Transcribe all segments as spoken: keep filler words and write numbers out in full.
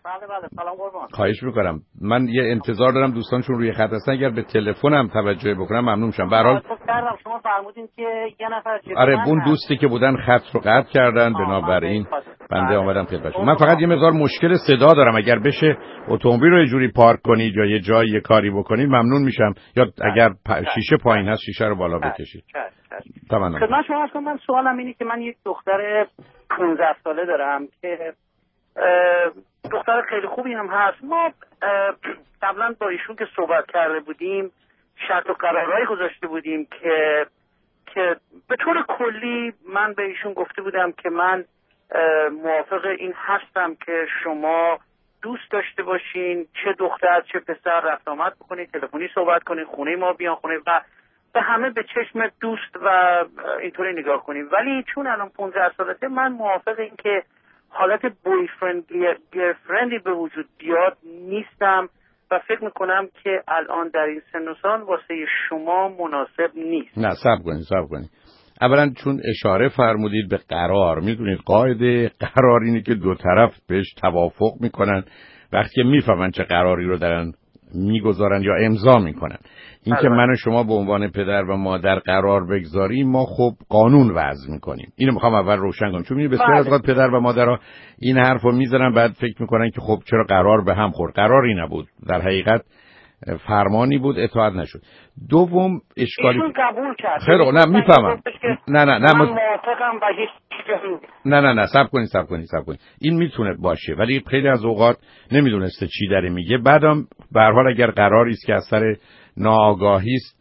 بله بله سلام قربان. خواهش میکنم. من یه انتظار دارم دوستانشون روی خط هستن، اگر به تلفنم توجه بکنم ممنون میشم. به هر حال شما فرمودین که یه نفر جلو آره من اون هست. دوستی که بودن خط رو قطع کردن، بنابراین بنده آمدم خدمتشون. من فقط یه مقدار مشکل صدا دارم، اگر بشه اتومبیل رو یه جوری پارک کنید یا یه جایی یه کاری بکنید ممنون میشم، یا اگر شیشه پایین هست شیشه رو بالا بکشید. تمام. خدمت شما هستم. من سوالم اینه که من یک دختر پانزده ساله دارم که دختر خیلی خوبی هم هست. ما قبلا با ایشون که صحبت کرده بودیم شرط و قرارهایی گذاشته بودیم که که به طور کلی من به ایشون گفته بودم که من موافق این هستم که شما دوست داشته باشین، چه دختر چه پسر، رفت آمد بکنید، تلفنی صحبت کنید، خونه ما بیان خونه و به همه به چشم دوست و اینطوری نگاه کنیم. ولی چون الان پانزده سالته من موافق این که حالت بویفرند گرفرندی به وجود بیاد نیستم و فکر میکنم که الان در این سن و سال واسه شما مناسب نیست. نه صبر کنید صبر کنید. اولا چون اشاره فرمودید به قرار، میدونید قاعده قرار اینه که دو طرف بهش توافق میکنن وقتی که میفهمن چه قراری رو دارن میگذارن یا امضا میکنن. این که من و شما به عنوان پدر و مادر قرار بگذاریم، ما خب قانون وضع میکنیم. اینو میخوام اول روشن کنم، چون میبینید بسیار از اوقات پدر و مادرها این حرفو میزنن بعد فکر میکنن که خب چرا قرار به هم خورد. قراری نبود، در حقیقت فرمانی بود، اطاعت نشد. دوم اشکالی ایشون قبول کرد. خیلی نه میفهمم. نه نه نه من موافقم و هیچ نه نه نه صبر کنید صبر کنید صبر کنید. این میتونه باشه ولی خیلی از اوقات نمیدونسته چی داره میگه. بعدم به هر حال اگر قراری است که از سر ناآگاهی است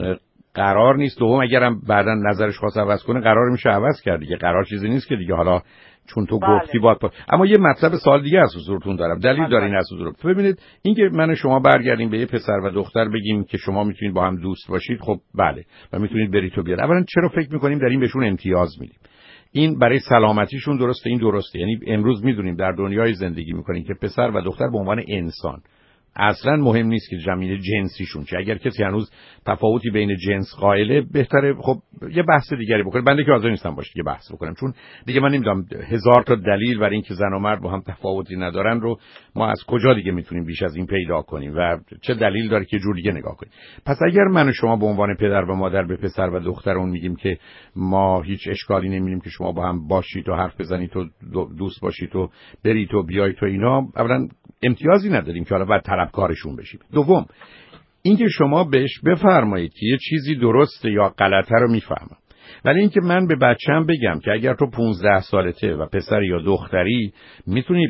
قرار نیست. دوم اگرم بعداً نظرش خواست عوض کنه قرار میشه عوض کرد دیگه. قرار چیزی نیست که دیگه حالا چون تو بله. گفتی باید پا... اما یه مطلب سوال دیگه از حضورتون دارم، دلیل دارین از حضور. ببینید اینکه من و شما برگردیم به یه پسر و دختر بگیم که شما میتونید با هم دوست باشید، خب بله و میتونید برید تو بیاد. اولا چرا فکر میکنیم در این بهشون امتیاز میدیم؟ این برای سلامتیشون درسته، این درسته. یعنی امروز میدونیم در دنیای زندگی میکنیم که پسر و دختر به عنوان انسان اصلا مهم نیست که زمینه جنسیشون چه. اگر کسی هنوز تفاوتی بین جنس قائله بهتره خب یه بحث دیگری بکنه. بنده که حاضر نیستم باشه که بحث بکنم، چون دیگه من نمیدونم هزار تا دلیل برای اینکه زن و مرد با هم تفاوتی ندارن رو ما از کجا دیگه میتونیم بیش از این پیدا کنیم و چه دلیل داره که جور دیگه نگاه کنیم. پس اگر من و شما به عنوان پدر و مادر به پسر و دخترمون میگیم که ما هیچ اشکالی نمیبینیم که شما با هم باشید و حرف بزنید و دوست باشید و برید و بیایید و اینا، اولا امتیازی نداریم که حالا بعد طلبکارشون بشیم. دوم اینکه شما بهش بفرمایید که یه چیزی درسته یا غلطه رو میفهمم، ولی اینکه من به بچه‌م بگم که اگر تو پانزده سالته و پسر یا دختری میتونی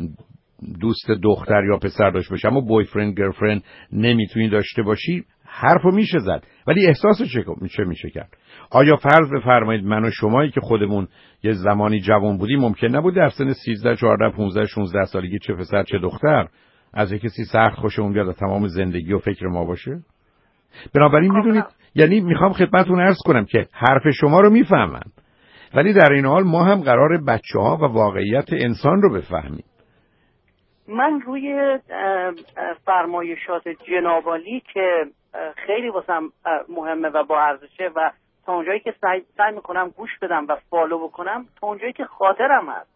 دوست دختر یا پسر داشته باشی اما بویفرند گرلفرند نمیتونی داشته باشی، حرفو میشه زد ولی احساسش چه میشه میشه کرد. آیا فرض بفرمایید من و شمایی که خودمون یه زمانی جوان بودیم ممکن نبود در سن سیزده، چهارده، پانزده، شانزده سالگی چه پسر چه دختر از یک کسی سخت خوشمون بیاد و تمام زندگی و فکر ما باشه؟ بنابراین میدونید یعنی میخوام خدمتتون عرض کنم که حرف شما رو میفهمم ولی در این حال ما هم قرار بچه‌ها و واقعیت انسان رو بفهمیم. من روی فرمایشات جنابعالی که خیلی واسم مهمه و با ارزشه و تا اونجایی که سعی, سعی میکنم گوش بدم و فالو بکنم، تا اونجایی که خاطرم هست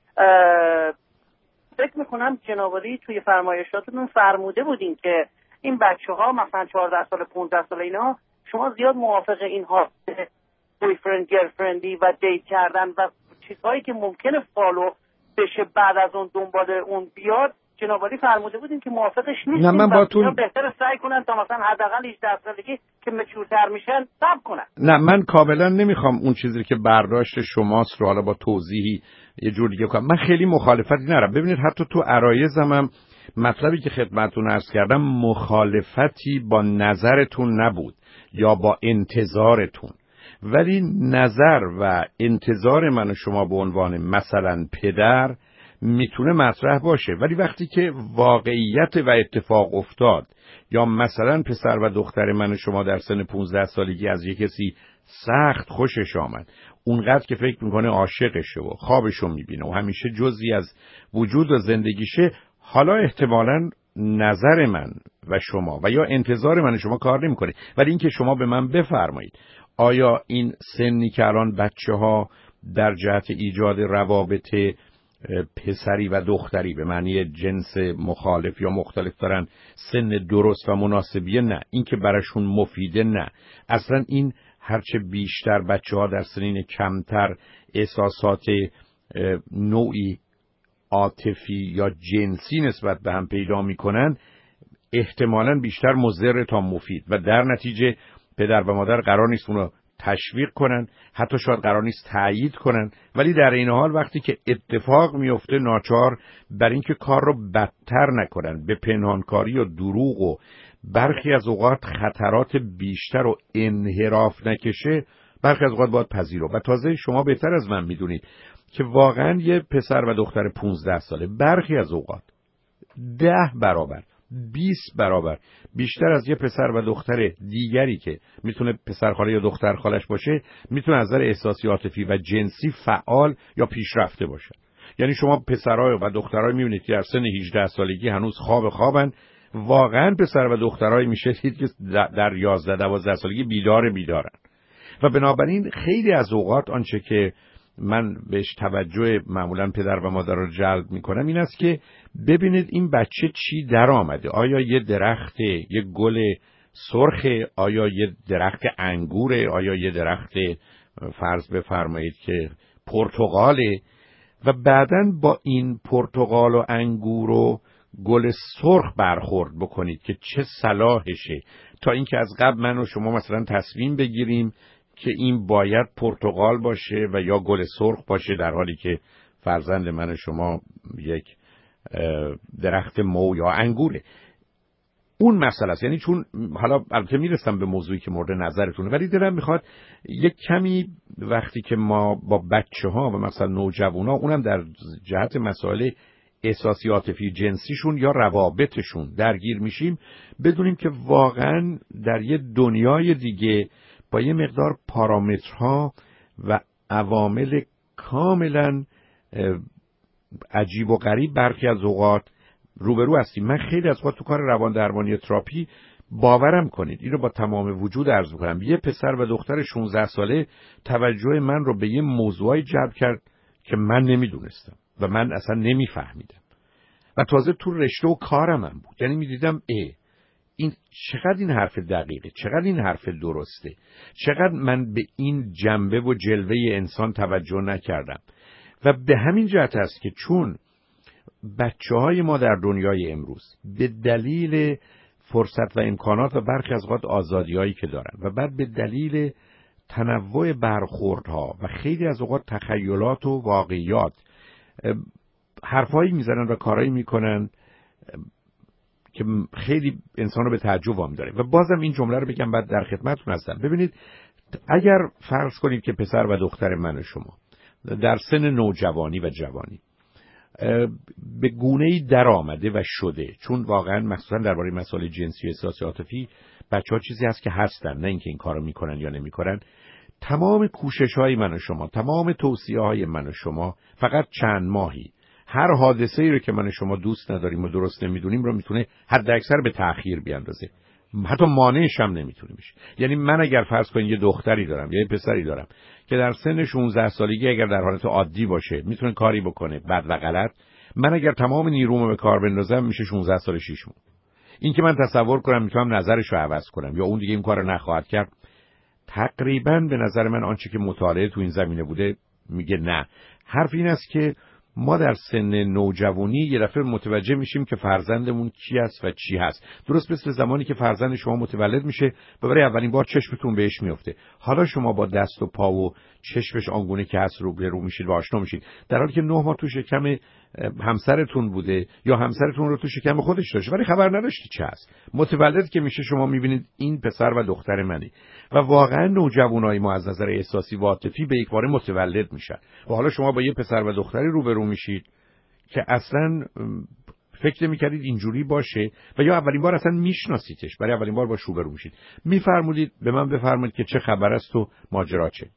فکر میکنم جنابعالی توی فرمایشاتتون فرموده بودین که این بچه ها مثلا چهارده سال پانزده سال اینا شما زیاد موافق اینها بویفرند گرلفرندی و دیت کردن و چیزهایی که ممکنه فالو بشه بعد از اون دنبال اون بیاد، جنابعالی فرموده بودین که موافقش نیستین. نه من با تو بهتره سعی کنن تا مثلا حداقل هجده سالگی که مچورتر میشن صبر کنن. نه من کاملا نمیخوام اون چیزی که برداشت شماست رو حالا با توضیحی یه جور دیگه کنم. من خیلی مخالفتی ندارم. ببینید حتی تو عرایزم هم مطلبی که خدمتتون عرض کردم مخالفتی با نظرتون نبود یا با انتظارتون، ولی نظر و انتظار من و شما به عنوان مثلا پدر میتونه مطرح باشه، ولی وقتی که واقعیت و اتفاق افتاد یا مثلا پسر و دختر من و شما در سن پانزده سالگی از یک کسی سخت خوشش آمد، اونقدر که فکر میکنه عاشقشه و خوابشو میبینه و همیشه جزئی از وجود و زندگیشه، حالا احتمالاً نظر من و شما و یا انتظار من و شما کار نمیکنه. ولی اینکه شما به من بفرمایید آیا این سنی که الان بچه ها در جهت ایجاد روابط پسری و دختری به معنی جنس مخالف یا مختلف دارن سن درست و مناسبیه، نه. این که براشون مفیده، نه. اصلا این هرچه بیشتر بچه ها در سنین کمتر احساسات نوعی عاطفی یا جنسی نسبت به هم پیدا میکنن، احتمالاً بیشتر مضر تا مفید و در نتیجه پدر و مادر قرار نیست اونو تشویق کنن، حتی شاید قرار نیست تأیید کنن، ولی در این حال وقتی که اتفاق میفته ناچار بر اینکه کار رو بدتر نکنن، به پنهانکاری و دروغ و برخی از اوقات خطرات بیشتر و انحراف نکشه، برخی از اوقات باید پذیرو. و تازه شما بهتر از من میدونید که واقعا یه پسر و دختر پونزده ساله برخی از اوقات ده برابر بیست برابر بیشتر از یه پسر و دختر دیگری که میتونه پسر خاله یا دختر خالش باشه، میتونه از نظر احساسی عاطفی و جنسی فعال یا پیشرفته باشه. یعنی شما پسرای و دخترای میبینید که در سن هجده سالگی هنوز خواب خوابن، واقعا پسر و دخترای میشه دید که در یازده دوازده سالگی بیدار بیدارن. و بنابراین خیلی از اوقات آنچه که من بهش توجه معمولا پدر و مادر رو جلب میکنم این است که ببینید این بچه چی در آمده. آیا یه درخت، یه گل سرخه؟ آیا یه درخت انگوره؟ آیا یه درخت فرض بفرمایید که پرتقاله؟ و بعداً با این پرتقال و انگور و گل سرخ برخورد بکنید که چه صلاحشه، تا اینکه از قبل من و شما مثلا تصمیم بگیریم که این باید پرتقال باشه و یا گل سرخ باشه، در حالی که فرزند من و شما یک درخت مو یا انگوره. اون مسئله است. یعنی چون حالا البته میرسم به موضوعی که مورد نظرتونه، ولی دلم میخواد یک کمی وقتی که ما با بچه ها و مثلا نوجوانا، اونم در جهت مسائل احساسی عاطفی جنسیشون یا روابطشون درگیر میشیم، بدونیم که واقعا در یه دنیای دیگه با یه مقدار پارامترها و عوامل کاملا عجیب و غریب برخی از اوقات روبرو هستیم. من خیلی از اوقات تو کار روان درمانی تراپی باورم کنید، اینو با تمام وجود عرض می‌کنم، یه پسر و دختر شانزده ساله توجه من رو به یه موضوعی جلب کرد که من نمیدونستم و من اصلا نمیفهمیدم و تازه تو رشته و کارم هم بود. یعنی میدیدم ای این چقدر این حرف دقیقه، چقدر این حرف درسته، چقدر من به این جنبه و جلوه انسان توجه نکردم. و به همین جهت است که چون بچه های ما در دنیای امروز به دلیل فرصت و امکانات و برخی از اوقات آزادی هایی که دارن و بعد به دلیل تنوع برخوردها و خیلی از اوقات تخیلات و واقعیات حرفایی میزنن و کارایی میکنن که خیلی انسان رو به تعجب وام داره. و بازم این جمله رو بگم، بعد در خدمتتون هستم. ببینید اگر فرض کنید که پسر و دختر من و شما در سن نوجوانی و جوانی به گونه‌ای در آمده و شده، چون واقعا مخصوصا درباره مسائل جنسی و احساسی عاطفی بچه‌ها چیزی هست که هستن، نه اینکه این کارو میکنن یا نمیکنن. تمام کوشش‌های من و شما، تمام توصیه‌های من و شما فقط چند ماهی هر حادثه‌ای رو که من و شما دوست نداریم و درست نمیدونیم رو میتونه حد اکثر به تأخیر بیاندازه، حتی مانعش هم نمیتونه میشه. یعنی من اگر فرض کنید یه دختری دارم یا یه پسری دارم که در سن شانزده سالگی اگر در حالت عادی باشه میتونه کاری بکنه بد و غلط، من اگر تمام نیرومو به کار بندازم میشه شانزده سال شش ماه. این که من تصور کنم میتونم نظرشو عوض کنم یا اون دیگه این کارو نخواهد کرد، تقریبا به نظر من آنچه که مطالعه تو این زمینه بوده میگه نه. حرف این است که ما در سن نوجوانی یه دفعه متوجه میشیم که فرزندمون کی است و چی هست، درست مثل زمانی که فرزند شما متولد میشه و برای اولین بار چشمتون بهش میفته. حالا شما با دست و پا و چشمش آنگونه که هست رو به رو میشید و آشنا میشید، در حالی که نه ماه تو شکم همسرتون بوده یا همسرتون رو تو شکم خودش داشته ولی خبر نداشتی چه هست. متولد که میشه شما میبینید این پسر و دختر منه. و واقعا نوجوانای ما از نظر احساسی و عاطفی به یک باره متولد میشن و حالا شما با یه پسر و دختری روبرو میشید که اصلا فکر نمی‌کردید اینجوری باشه و یا اولین بار اصلا میشناسیدش، برای اولین بار باش روبرو میشید. میفرمودید به من بفرمایید که چه خبر است و ماجرا چه؟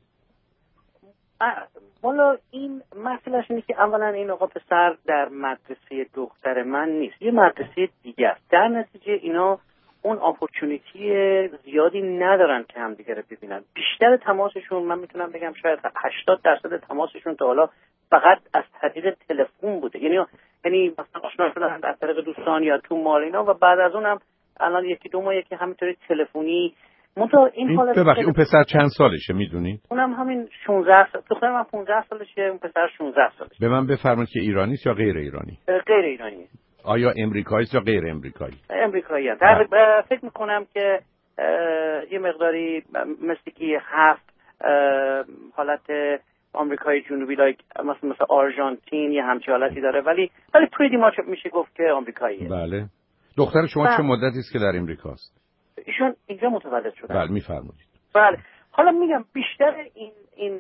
والا این مسئلهش اینه که اولا این آقا پسر در مدرسه دختر من نیست، یه مدرسه دیگه است. در نتیجه اینا اون اپورتونیتی زیادی ندارن که همدیگه رو ببینن. بیشتر تماسشون من میتونم بگم شاید هشتاد درصد تماسشون تا حالا فقط از طریق تلفن بوده. یعنی یعنی مثلا آشنا شدن از طریق دوستان یا تو مال اینا و بعد از اونم الان یکی دو ماهه که همینطوری تلفنی. منتها این حالت ببخشید اون پسر چند سالشه میدونید؟ اونم همین شانزده سال. دختر من پانزده سالشه، اون پسر شانزده سالشه. به من بفرمایید که ایرانی است یا غیر ایرانی؟ غیر ایرانیه. آیا امریکایی است یا غیر امریکایی؟ امریکایی است. در فکر میکنم که یه مقداری مثل که هفت حالت آمریکای جنوبی لایک مثلا مثلا آرژانتین یه همچی حالتی داره، ولی ولی پریدی ماچ میشه گفت که آمریکاییه. بله. دختر شما چه مدتی است که در امریکاست؟ ایشون اینجا متولد شده. بله میفرمایید. بله. حالا میگم بیشتر این این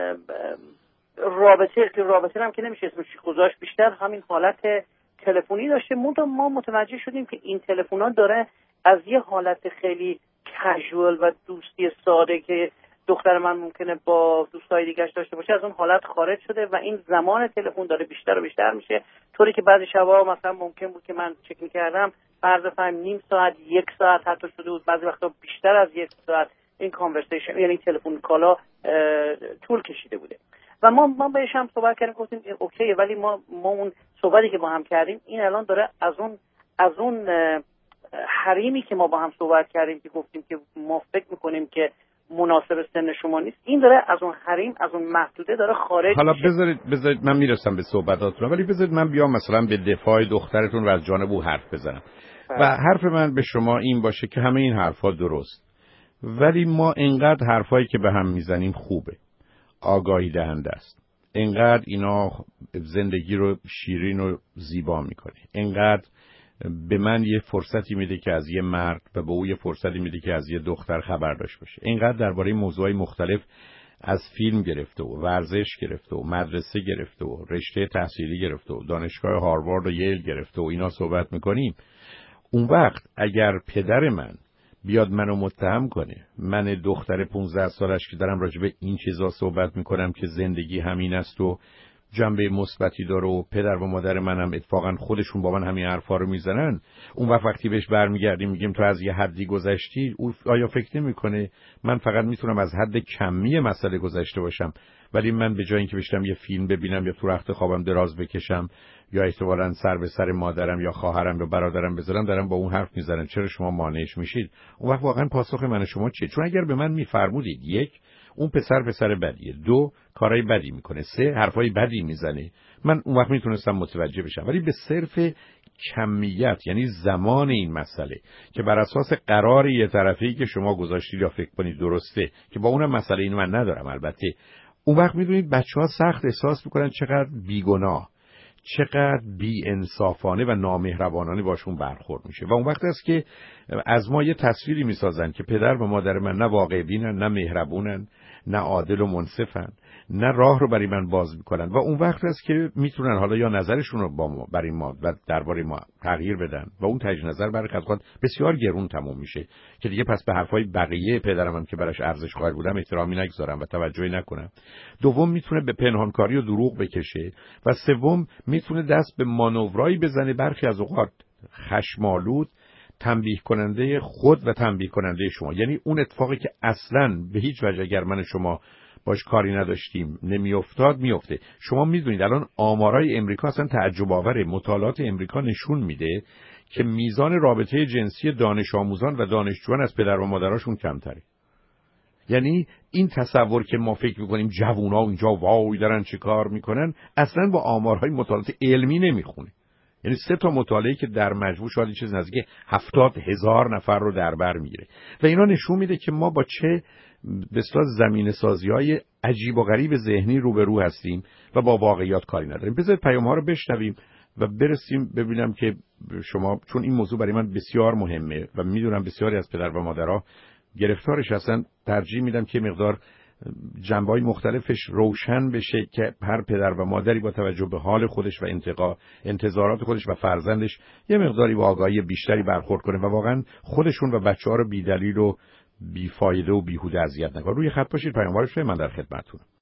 رابطه که رابطه هم که نمیشه اسمش گذاشت، بیشتر همین حالت تلفنی داشته. ما متوجه شدیم که این تلفن‌ها داره از یه حالت خیلی کژوال و دوستی ساده که دختر من ممکنه با دوستای دیگه‌اش داشته باشه از اون حالت خارج شده و این زمان تلفن داره بیشتر و بیشتر میشه، طوری که بعضی شبا مثلا ممکن بود که من چک می‌کردم فرض فهم نیم ساعت یک ساعت حتی شده بود، بعضی وقتا بیشتر از یک ساعت این کانورسیشن یعنی تلفن کالا طول کشیده بوده. و ما ما بهش هم صحبت کردیم، گفتیم اوکیه، ولی ما ما اون صحبتی که با هم کردیم این الان داره از اون از اون حریمی که ما با هم صحبت کردیم که گفتیم که ما فکر میکنیم که مناسب سن شما نیست، این داره از اون حریم از اون محدوده داره خارج. حالا بذارید بذارید من میرسم به صحبتاتون، ولی بذارید من بیام مثلا به دفاع دخترتون و از جانب او حرف بزنم. و حرف من به شما این باشه که همه این حرفا درست، ولی ما انقدر حرفایی که به هم میزنیم خوبه، آگاهی دهنده است، انقدر اینا زندگی رو شیرین و زیبا میکنه، انقدر به من یه فرصتی میده که از یه مرد و به او یه فرصتی میده که از یه دختر خبر داشته باشه، اینقدر درباره موضوعای مختلف از فیلم گرفته و ورزش گرفته و مدرسه گرفته و رشته تحصیلی گرفته و دانشگاه هاروارد و ییل گرفته و اینا صحبت میکنیم. اون وقت اگر پدر من بیاد منو متهم کنه، من دختر پانزده سالش که دارم راجع به این چیزا صحبت میکنم که زندگی همین است و جنبه مثبتی داره و پدر و مادر منم اتفاقا خودشون با من همین حرفا رو میزنن، اون وقت وقتی بهش برمیگردیم میگیم تو از یه حدی گذشتی، او آیا فکر نمیکنه من فقط میتونم از حد کمی مسئله گذشته باشم، ولی من به جای اینکه بشم یه فیلم ببینم یا تو رخت خوابم دراز بکشم یا احتمالاً سر به سر مادرم یا خواهرم یا برادرم بذارم دارم با اون حرف میزنن، چرا شما مانعش میشید؟ اون وقت واقعا پاسخ من و شما چیه؟ چون اگر به من میفرمودید یک اون پسر پسر بدیه، دو کارهای بدی میکنه، سه حرفای بدی میزنه، من اون وقت میتونستم متوجه بشم. ولی به صرف کمیت یعنی زمان این مسئله که بر اساس قرار یه طرفی که شما گذاشتید یا فکر کنید درسته که با اونم مسئله اینو من ندارم البته، اون وقت میدونید بچه‌ها سخت احساس میکنن چقدر بیگناه، چقدر بی انصافانه و نامهربانانه باشون برخورد میشه و اون وقت است که از ما یه تصویری میسازن که پدر و مادر من نه واقع بینن، نه مهربونن، نه عادل و منصفن، نه راه رو برای من باز میکنن و اون وقت است که میتونن حالا یا نظرشون رو با ما برای ما و درباره ما تغییر بدن و اون تجدید نظر برای خود بسیار گرون تموم میشه که دیگه پس به حرفای بقیه پدرم هم که براش ارزش قائل بودم احترامی نگذارم و توجهی نکنم. دوم میتونه به پنهانکاری و دروغ بکشه و سوم میتونه دست به مانورایی بزنه برخی از اوقات خشمالود تنبیه کننده خود و تنبیه کننده شما، یعنی اون اتفاقی که اصلاً به هیچ وجه اگر من شما باش کاری نداشتیم نمیافتاد میفته. شما میدونید الان آمارای امریکا اصلا تعجب آوره، مطالعات امریکا نشون میده که میزان رابطه جنسی دانش آموزان و دانشجویان از پدر و مادراشون کمتره. یعنی این تصور که ما فکر میکنیم جوونا اونجا وای دارن چه کار میکنن اصلا با آمارهای مطالعات علمی نمیخونه. یعنی سه تا مطالعه که در مجموع شاید چیز نزدیک هفتاد هزار نفر رو در بر میگیره و اینا نشون میده که ما با چه بسیار زمینه سازی‌های عجیب و غریب ذهنی روبرو هستیم و با واقعیات کاری نداریم. بذارید پیام‌ها رو بشنویم و برسیم ببینم که شما، چون این موضوع برای من بسیار مهمه و میدونم بسیاری از پدر و مادرها گرفتارش هستن، ترجیح میدم که مقدار جنبه‌های مختلفش روشن بشه که هر پدر و مادری با توجه به حال خودش و انتقا انتظارات خودش و فرزندش یه مقداری با آگاهی بیشتری برخورد کنه و واقعا خودشون و بچه‌ها رو بی‌دلیل و بی‌فایده و بیهوده اذیت نکنه. روی خط باشید، پیاموارش من در خدمتتونم.